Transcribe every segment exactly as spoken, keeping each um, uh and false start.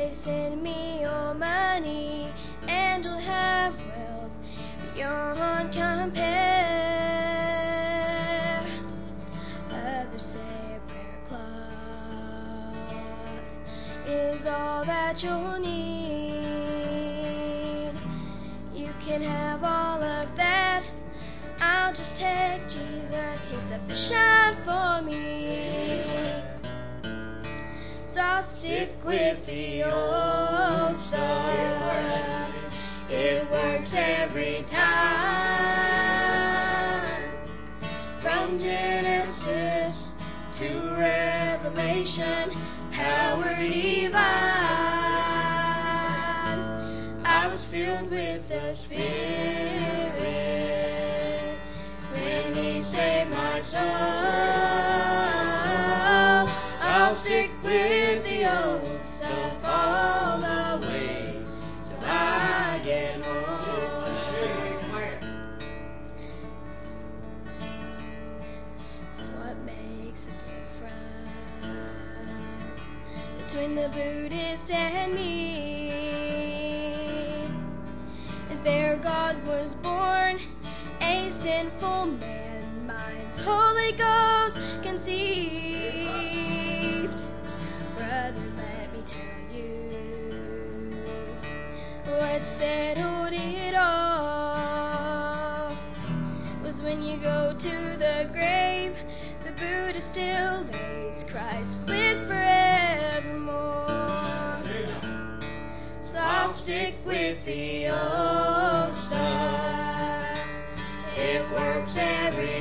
say, send me your money and you'll have wealth beyond compare. Others say a prayer cloth is all that you'll need. You can have all of that, I'll just take Jesus, he's sufficient for me. So I'll stick with the old stuff, it works every time. From Genesis to Revelation, power divine. I was filled with the Spirit when he saved my soul. I'll stick with the old stuff all the way till I get home. What makes a difference between the Buddhist and me is there God was born, a sinful man, mind's Holy Ghost conceived. Brother, let me tell you what settled it all was when you go to the grave, the Buddha still lays, Christ lives forevermore. So I'll stick with the old stuff, it works every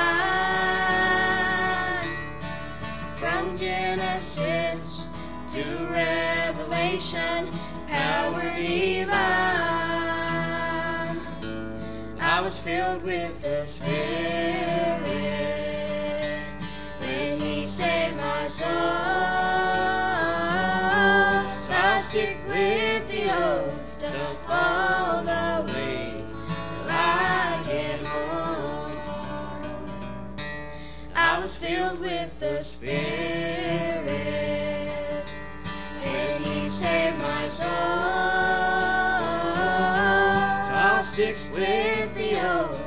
time. From Genesis to Revelation, power divine. I was filled with the Spirit when he saved my soul. I'll stick with the old stuff all the way till I get home. I was filled with the Spirit when he saved my soul. I'll stick with the old